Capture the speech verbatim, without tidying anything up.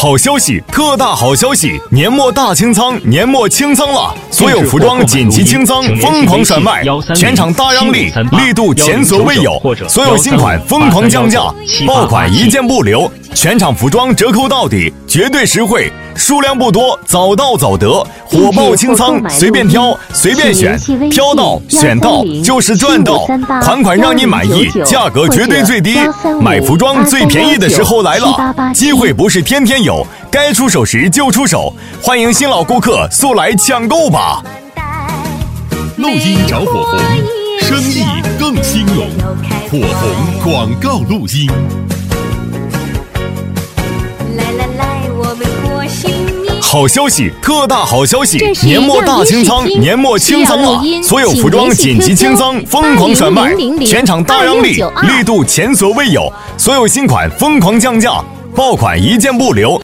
好消息，特大好消息！年末大清仓，年末清仓了，所有服装紧急清仓，疯狂甩卖，全场大让利，力度前所未有，所有新款疯狂降价，爆款一件不留，全场服装折扣到底，绝对实惠，数量不多，早到早得，火爆清仓，随便挑，随便选，挑到选到就是赚到，款款让你满意，价格绝对最低，买服装最便宜的时候来了，机会不是天天有，该出手时就出手，欢迎新老顾客速来抢购吧！ 录音找火红，生意更兴隆，火红广告录音。 来来来，我们过新年！ 好消息，特大好消息！年末大清仓，年末清仓了，所有服装紧急清仓，疯狂甩卖，全场大让利，力度前所未有，所有新款疯狂降价，爆款一件不留。